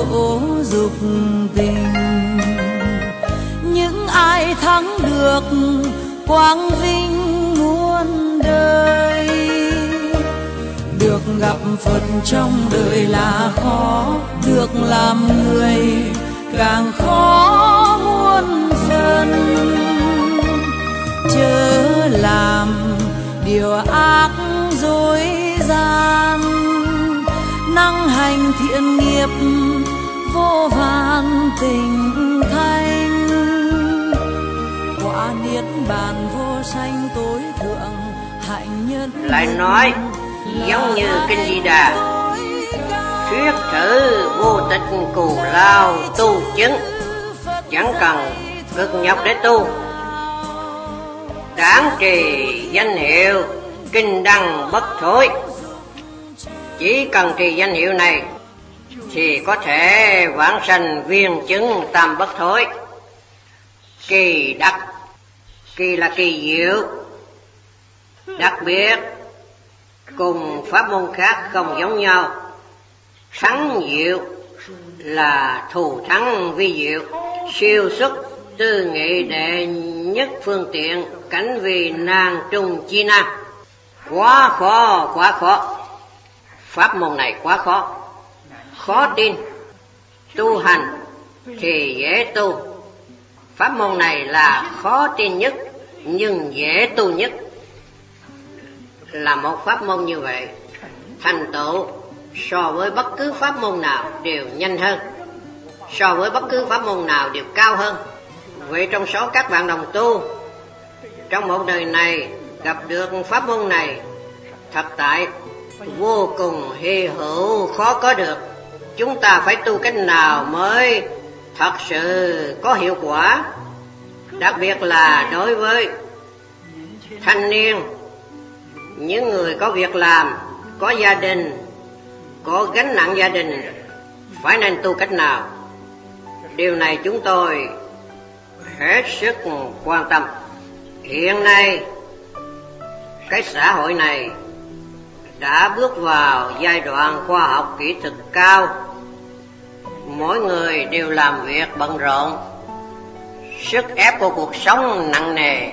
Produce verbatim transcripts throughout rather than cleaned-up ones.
dỗ dục tình. Những ai thắng được quang vinh muôn đời, được gặp Phật trong đời là khó, được làm người càng khó muôn phần. Chớ làm điều ác dối gian, năng hành thiện nghiệp vô vàn tình thanh. Quả niết bàn vô sanh tối thượng, hạnh nhân lại nói giống như kinh Di Đà thuyết thử vô tịch cù lao tu chứng, chẳng cần cực nhọc để tu. Đáng trì danh hiệu kinh đăng bất thối, chỉ cần trì danh hiệu này thì có thể vãng sanh viên chứng tam bất thối. Kỳ đặc, kỳ là kỳ diệu, đặc biệt cùng pháp môn khác không giống nhau. Thắng diệu là thù thắng vi diệu, siêu xuất tư nghị đệ nhất phương tiện, cảnh vì nan trung chi nam. Quá khó, quá khó. Pháp môn này quá khó, khó tin. Tu hành thì dễ tu. Pháp môn này là khó tin nhất nhưng dễ tu nhất. Là một pháp môn như vậy, thành tựu so với bất cứ pháp môn nào đều nhanh hơn, so với bất cứ pháp môn nào đều cao hơn. Vậy trong số các bạn đồng tu, trong một đời này gặp được pháp môn này, thật tại vô cùng hy hữu, khó có được. Chúng ta phải tu cách nào mới thật sự có hiệu quả, đặc biệt là đối với thanh niên, những người có việc làm, có gia đình, có gánh nặng gia đình, phải nên tu cách nào. Điều này chúng tôi hết sức quan tâm. Hiện nay cái xã hội này đã bước vào giai đoạn khoa học kỹ thuật cao, mỗi người đều làm việc bận rộn, sức ép của cuộc sống nặng nề,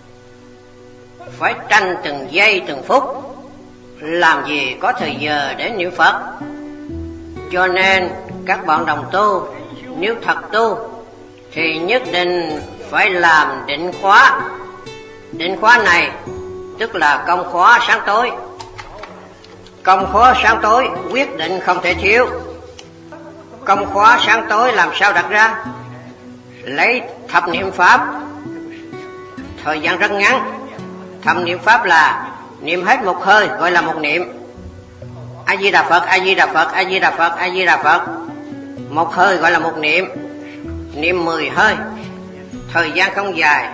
phải tranh từng giây từng phút, làm gì có thời giờ để niệm Phật. Cho nên các bạn đồng tu, nếu thật tu thì nhất định phải làm định khóa. Định khóa này tức là công khóa sáng tối. Công khóa sáng tối quyết định không thể thiếu. Công khóa sáng tối làm sao đặt ra? Lấy thập niệm Pháp, thời gian rất ngắn. Thập niệm Pháp là niệm hết một hơi gọi là một niệm. A Di Đà Phật, A Di Đà Phật, A Di Đà Phật, A Di Đà Phật. Một hơi gọi là một niệm. Niệm mười hơi, thời gian không dài.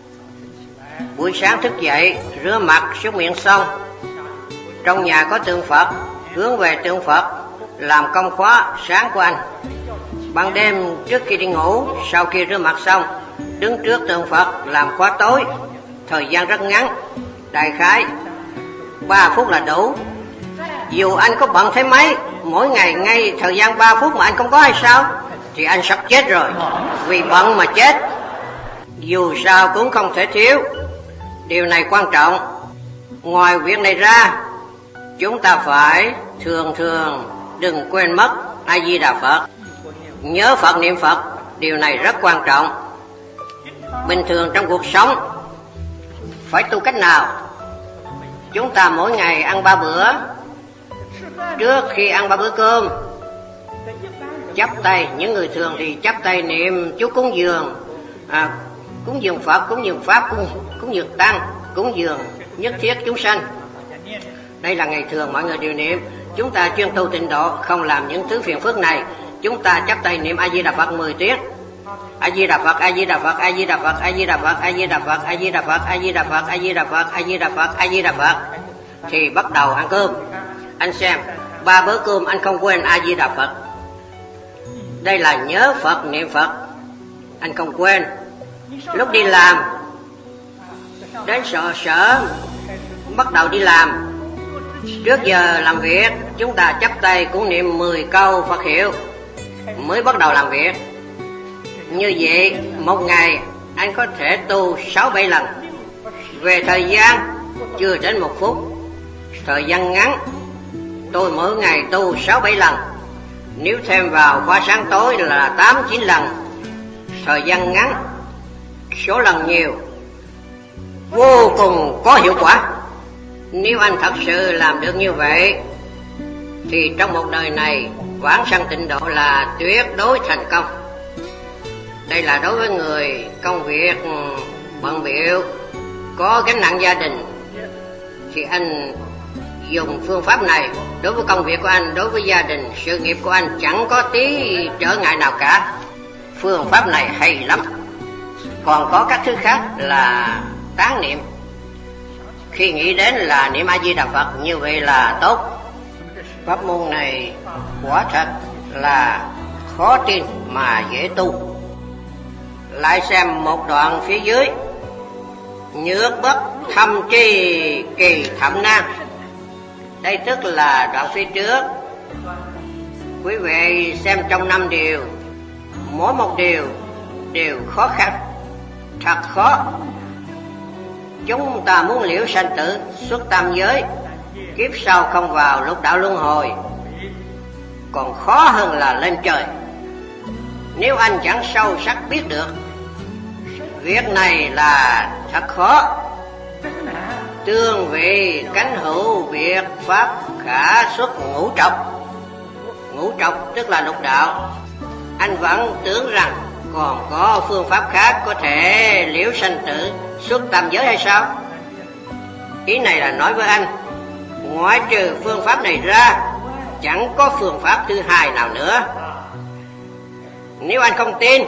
Buổi sáng thức dậy, rửa mặt, súc miệng xong, trong nhà có tượng Phật, hướng về tượng Phật, làm công khóa sáng của anh. Ban đêm trước khi đi ngủ, sau khi rửa mặt xong, đứng trước tượng Phật làm khóa tối, thời gian rất ngắn, đại khái ba phút là đủ. Dù anh có bận thế mấy, mỗi ngày ngay thời gian ba phút mà anh không có hay sao, thì anh sắp chết rồi, vì bận mà chết. Dù sao cũng không thể thiếu. Điều này quan trọng. Ngoài việc này ra, chúng ta phải thường thường đừng quên mất A Di Đà Phật, nhớ Phật, niệm Phật. Điều này rất quan trọng. Bình thường trong cuộc sống phải tu cách nào? Chúng ta mỗi ngày ăn ba bữa. Trước khi ăn ba bữa cơm, chắp tay. Những người thường thì chắp tay niệm chú cúng dường, à, cúng dường Phật, cúng dường Pháp, cúng, cúng dường Tăng, cúng dường nhất thiết chúng sanh. Đây là ngày thường mọi người đều niệm. Chúng ta chuyên tu tịnh độ, không làm những thứ phiền phức này. Chúng ta chắp tay niệm A Di Đà Phật mười tiếng. A Di Đà Phật, A Di Đà Phật, A Di Đà Phật, A Di Đà Phật, A Di Đà Phật, A Di Đà Phật, A Di Đà Phật, A Di Đà Phật, A Di Đà Phật, A Di Đà Phật. Thì bắt đầu ăn cơm. Anh xem, ba bữa cơm anh không quên A Di Đà Phật. Đây là nhớ Phật, niệm Phật, anh không quên. Lúc đi làm, đến sở sở bắt đầu đi làm, trước giờ làm việc, chúng ta chắp tay cũng niệm mười câu Phật hiệu. mới bắt đầu làm việc. Như vậy một ngày anh có thể tu sáu bảy lần. Về thời gian chưa đến một phút. Thời gian ngắn tôi mỗi ngày tu sáu bảy lần. Nếu thêm vào khóa sáng tối là tám chín lần. Thời gian ngắn, số lần nhiều, vô cùng có hiệu quả. Nếu anh thật sự làm được như vậy thì trong một đời này vãng sanh tịnh độ là tuyệt đối thành công. Đây là đối với người công việc bận bịu, có gánh nặng gia đình, thì anh dùng phương pháp này. Đối với công việc của anh, đối với gia đình, sự nghiệp của anh chẳng có tí trở ngại nào cả. Phương pháp này hay lắm. Còn có các thứ khác là tán niệm. Khi nghĩ đến là niệm A Di Đà Phật, như vậy là tốt. Pháp môn này quả thật là khó tin mà dễ tu. Lại xem một đoạn phía dưới: nhược bất thâm chi kỳ thậm nan. Đây tức là đoạn phía trước. Quý vị xem trong năm điều, mỗi một điều đều khó khăn, thật khó. Chúng ta muốn liễu sanh tử, xuất tam giới, kiếp sau không vào lục đạo luân hồi, còn khó hơn là lên trời. Nếu anh chẳng sâu sắc biết được, việc này là thật khó. Tương vị cánh hữu việc pháp khả xuất ngũ trọc. Ngũ trọc tức là lục đạo. Anh vẫn tưởng rằng còn có phương pháp khác có thể liễu sanh tử, xuất tam giới hay sao? Ý này là nói với anh, ngoại trừ phương pháp này ra, chẳng có phương pháp thứ hai nào nữa. Nếu anh không tin,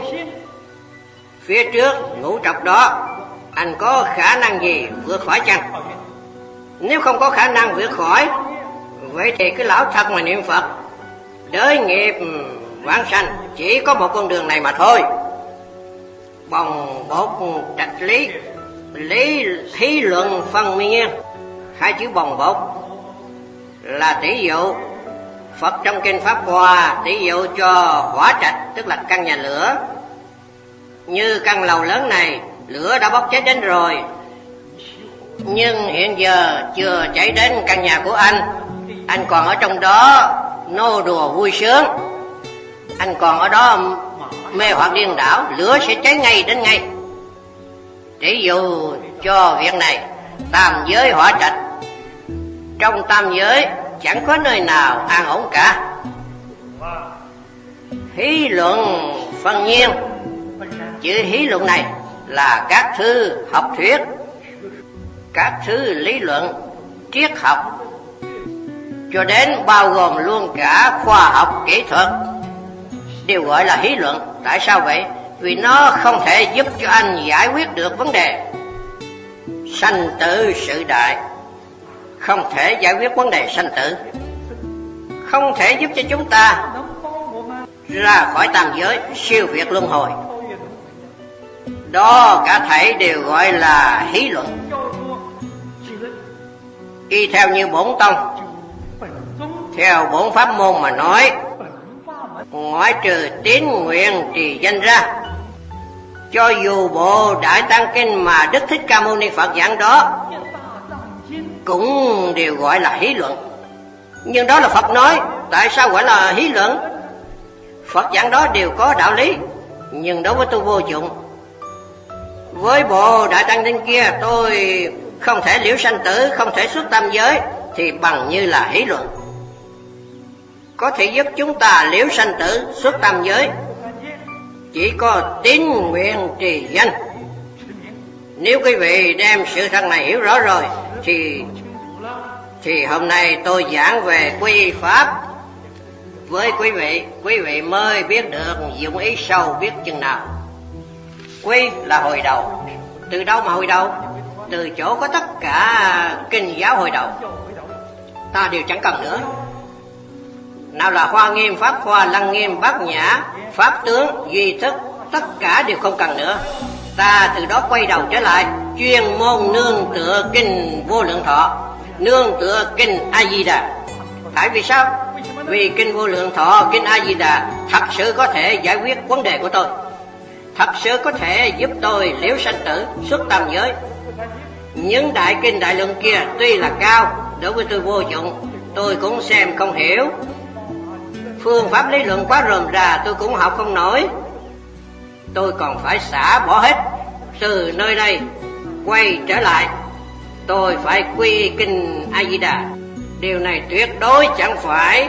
phía trước ngũ trọc đó anh có khả năng gì vượt khỏi chăng? Nếu không có khả năng vượt khỏi, vậy thì cái lão thật mà niệm Phật, đới nghiệp vãng sanh chỉ có một con đường này mà thôi. Bồng bột trạch lý, lý thí luận phân nhiên. Hai chữ bồng bột là tỷ dụ. Phật trong kinh Pháp Hoa tỷ dụ cho hỏa trạch, tức là căn nhà lửa. Như căn lầu lớn này, lửa đã bốc cháy đến rồi, nhưng hiện giờ chưa cháy đến căn nhà của anh. Anh còn ở trong đó nô đùa vui sướng, anh còn ở đó mê hoặc điên đảo, lửa sẽ cháy ngay đến ngay. Tỷ dụ cho việc này, tam giới hỏa trạch. Trong tam giới chẳng có nơi nào an ổn cả. Hí luận phân nhiên. Chữ hí luận này là các thư học thuyết, các thứ lý luận, triết học, cho đến bao gồm luôn cả khoa học kỹ thuật, đều gọi là hí luận. Tại sao vậy? Vì nó không thể giúp cho anh giải quyết được vấn đề sanh tử sự đại, không thể giải quyết vấn đề sanh tử, không thể giúp cho chúng ta ra khỏi tam giới, siêu việt luân hồi. Đó cả thảy đều gọi là hí luận. Y theo như bổn tông, theo bổn pháp môn mà nói, ngoại trừ tín nguyện trì danh ra, cho dù bộ Đại Tăng Kinh mà Đức Thích Ca Mâu Ni Phật giảng đó cũng đều gọi là hí luận. Nhưng đó là Phật nói, tại sao gọi là hí luận? Phật giảng đó đều có đạo lý, nhưng đối với tôi vô dụng. Với bộ Đại Tăng Kinh kia tôi không thể liễu sanh tử, không thể xuất tam giới, thì bằng như là hí luận. Có thể giúp chúng ta liễu sanh tử, xuất tam giới, chỉ có tín nguyện trì danh. Nếu quý vị đem sự thật này hiểu rõ rồi, thì thì hôm nay tôi giảng về quy pháp với quý vị, quý vị mới biết được dụng ý sâu biết chừng nào. Quy là hồi đầu. Từ đâu mà hồi đầu? Từ chỗ có tất cả kinh giáo hồi đầu, ta đều chẳng cần nữa. Nào là Hoa Nghiêm, Pháp Hoa, Lăng Nghiêm, Bát Nhã, Pháp Tướng, Duy Thức, tất cả đều không cần nữa. Ta từ đó quay đầu trở lại, chuyên môn nương tựa kinh Vô Lượng Thọ, nương tựa kinh A Di Đà. Tại vì sao? Vì kinh Vô Lượng Thọ, kinh A Di Đà thật sự có thể giải quyết vấn đề của tôi, thật sự có thể giúp tôi liễu sanh tử, xuất tam giới. Những đại kinh đại luận kia tuy là cao, đối với tôi vô dụng, tôi cũng xem không hiểu. Phương pháp lý luận quá rườm rà tôi cũng học không nổi. Tôi còn phải xả bỏ hết, từ nơi đây quay trở lại. Tôi phải quy kinh A Di Đà. Điều này tuyệt đối chẳng phải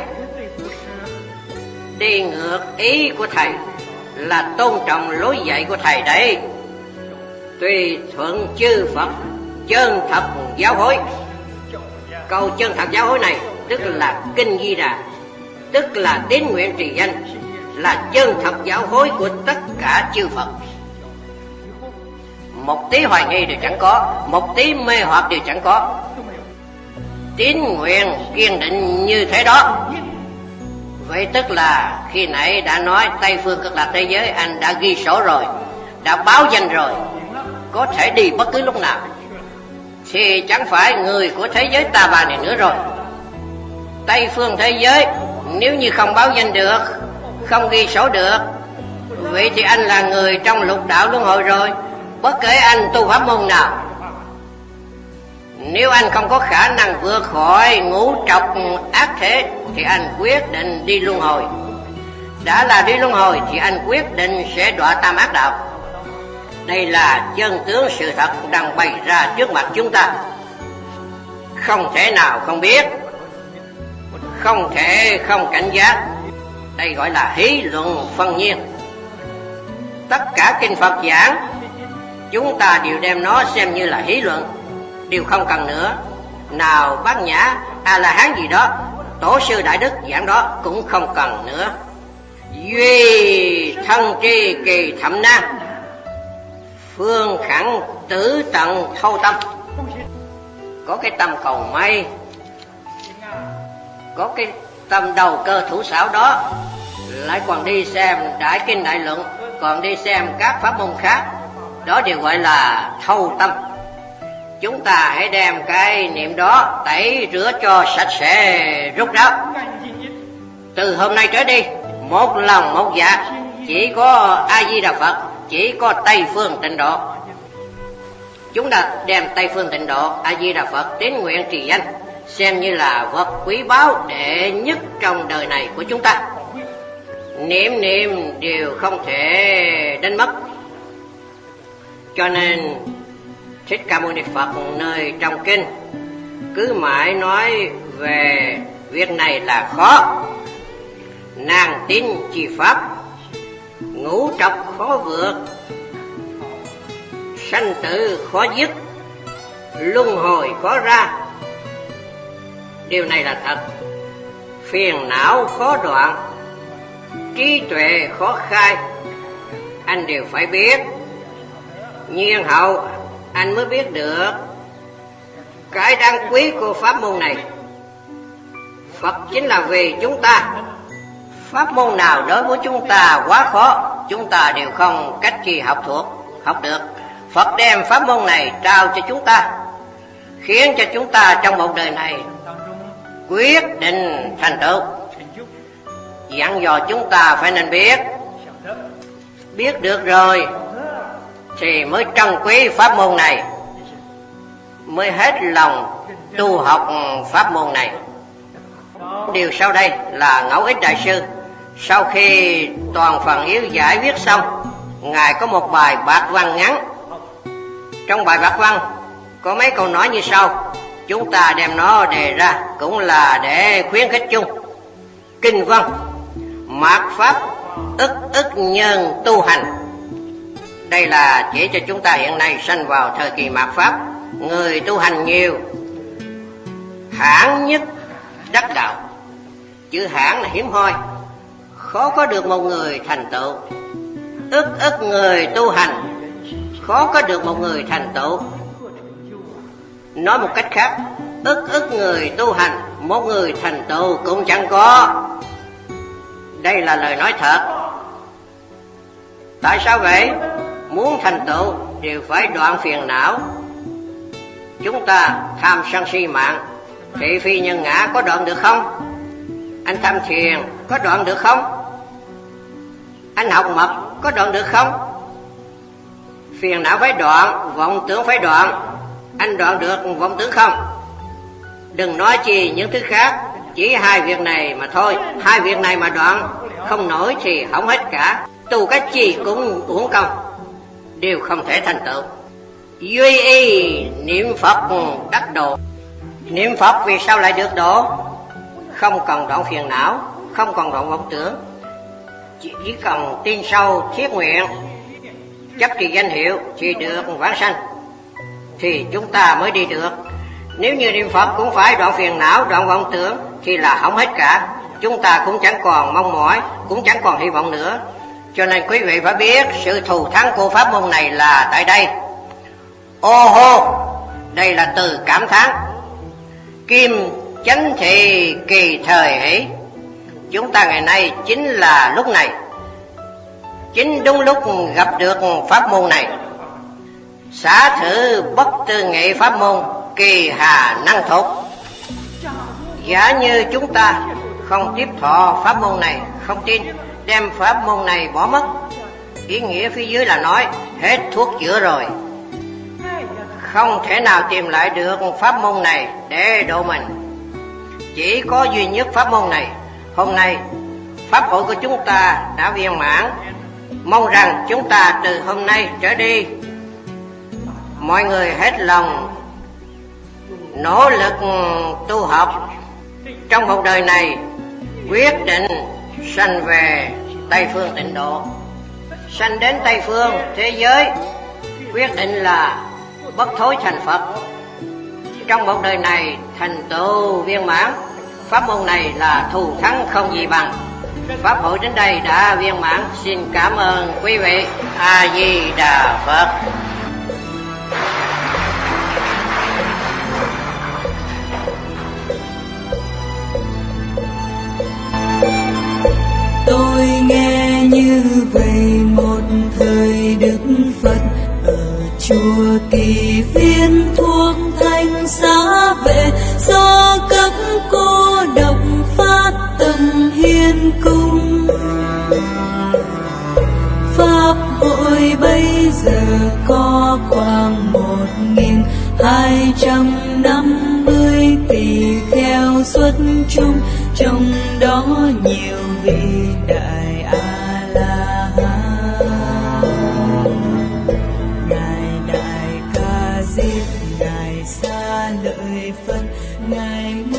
đi ngược ý của thầy, là tôn trọng lối dạy của thầy đấy. Tùy thuận chư Phật chân thật giáo hối. Câu chân thật giáo hối này tức là kinh Di Đà, tức là tín nguyện trì danh, là chân thật giáo hối của tất cả chư Phật. Một tí hoài nghi đều chẳng có, một tí mê hoặc đều chẳng có. Tín nguyện kiên định như thế đó. Vậy tức là khi nãy đã nói Tây phương cực lạc thế giới anh đã ghi sổ rồi, đã báo danh rồi, có thể đi bất cứ lúc nào. Thì chẳng phải người của thế giới ta bà này nữa rồi. Tây phương thế giới nếu như không báo danh được, không ghi sổ được, vậy thì anh là người trong lục đạo luân hồi rồi, bất kể anh tu pháp môn nào. Nếu anh không có khả năng vượt khỏi ngũ trọc ác thế thì anh quyết định đi luân hồi. Đã là đi luân hồi thì anh quyết định sẽ đọa tam ác đạo. Đây là chân tướng sự thật đang bày ra trước mặt chúng ta, không thể nào không biết, không thể không cảnh giác. Đây gọi là hí luận phân nhiên. Tất cả kinh Phật giảng chúng ta đều đem nó xem như là hí luận, đều không cần nữa. Nào Bát Nhã, A La Hán gì đó, tổ sư đại đức giảng đó cũng không cần nữa. Duy thân tri kỳ thẩm nan, phương khẳng tử tận thâu tâm. Có cái tâm cầu may, có cái tâm đầu cơ thủ xảo đó, lại còn đi xem đại kinh đại luận, còn đi xem các pháp môn khác, đó đều gọi là thâu tâm. Chúng ta hãy đem cái niệm đó tẩy rửa cho sạch sẽ rút ráo. Từ hôm nay trở đi, một lòng một dạ, chỉ có A Di Đà Phật, chỉ có Tây phương tịnh độ. Chúng ta đem Tây phương tịnh độ, A Di Đà Phật tín nguyện trì danh xem như là vật quý báu đệ nhất trong đời này của chúng ta. Niệm niệm đều không thể đánh mất. Cho nên Thích Ca Mâu Ni Phật nơi trong kinh cứ mãi nói về việc này là khó. Nàng tín chi pháp, ngũ trọc khó vượt, sanh tử khó dứt, luân hồi khó ra. Điều này là thật. Phiền não khó đoạn, trí tuệ khó khai, anh đều phải biết. Nhiên hậu anh mới biết được cái đáng quý của pháp môn này. Phật chính là vì chúng ta. Pháp môn nào đối với chúng ta quá khó, chúng ta đều không cách gì học thuộc, học được. Phật đem pháp môn này trao cho chúng ta, khiến cho chúng ta trong một đời này quyết định thành tựu. Dặn dò chúng ta phải nên biết. Biết được rồi thì mới trân quý pháp môn này, mới hết lòng tu học pháp môn này. Điều sau đây là Ngẫu Ích Đại Sư sau khi toàn phần yếu giải viết xong, ngài có một bài bạc văn ngắn. Trong bài bạc văn có mấy câu nói như sau, chúng ta đem nó đề ra cũng là để khuyến khích chung. Kinh văn: mạt pháp ức ức nhân tu hành. Đây là chỉ cho chúng ta hiện nay sanh vào thời kỳ mạt pháp, người tu hành nhiều, hãn nhất đắc đạo. Chữ hãn là hiếm hoi, khó có được một người thành tựu. Ức ức người tu hành, khó có được một người thành tựu. Nói một cách khác, ức ức người tu hành, một người thành tựu cũng chẳng có. Đây là lời nói thật. Tại sao vậy? Muốn thành tựu đều phải đoạn phiền não. Chúng ta tham sân si mạng, thị phi nhân ngã có đoạn được không? Anh tham thiền có đoạn được không? Anh học mật có đoạn được không? Phiền não phải đoạn, vọng tưởng phải đoạn. Anh đoạn được vọng tưởng không? Đừng nói chi những thứ khác, chỉ hai việc này mà thôi. Hai việc này mà đoạn không nổi thì hỏng hết cả. Tu cái chi cũng uổng công, đều không thể thành tựu. Duy y niệm Phật đắc độ. Niệm Phật vì sao lại được độ? Không còn đoạn phiền não, không còn đoạn vọng tưởng, chỉ cần tin sâu thiết nguyện, chấp trì danh hiệu thì được vãng sanh, thì chúng ta mới đi được. Nếu như niệm Phật cũng phải đoạn phiền não, đoạn vọng tưởng thì là hỏng hết cả. Chúng ta cũng chẳng còn mong mỏi, cũng chẳng còn hy vọng nữa. Cho nên quý vị phải biết sự thù thắng của pháp môn này là tại đây. Ô hô, đây là từ cảm thán. Kim chánh thị kỳ thời hỷ. Chúng ta ngày nay chính là lúc này, chính đúng lúc gặp được pháp môn này. Xả thử bất tư nghị pháp môn, kỳ hà năng thục. Giả như chúng ta không tiếp thọ pháp môn này, không tin, đem pháp môn này bỏ mất, ý nghĩa phía dưới là nói hết thuốc chữa rồi, không thể nào tìm lại được pháp môn này để độ mình. Chỉ có duy nhất pháp môn này. Hôm nay pháp hội của chúng ta đã viên mãn. Mong rằng chúng ta từ hôm nay trở đi, mọi người hết lòng nỗ lực tu học, trong một đời này quyết định sanh về Tây phương tịnh độ. Sanh đến Tây phương thế giới, quyết định là bất thối thành Phật. Trong một đời này thành tựu viên mãn. Pháp môn này là thù thắng không gì bằng. Pháp hội đến đây đã viên mãn. Xin cảm ơn quý vị. A Di Đà Phật. Tôi nghe như vậy một thời Đức Phật ở chùa Kỳ Viên thuốc Thanh Xá Vệ, do các cô độc phát tâm hiến cung. Pháp hội bây giờ có khoảng một nghìn hai trăm năm mươi tỳ kheo xuất chúng, trong đó nhiều vị đại A La Hán. Ngài Đại Ca Diếp, ngài Sa Lợi Phật, ngài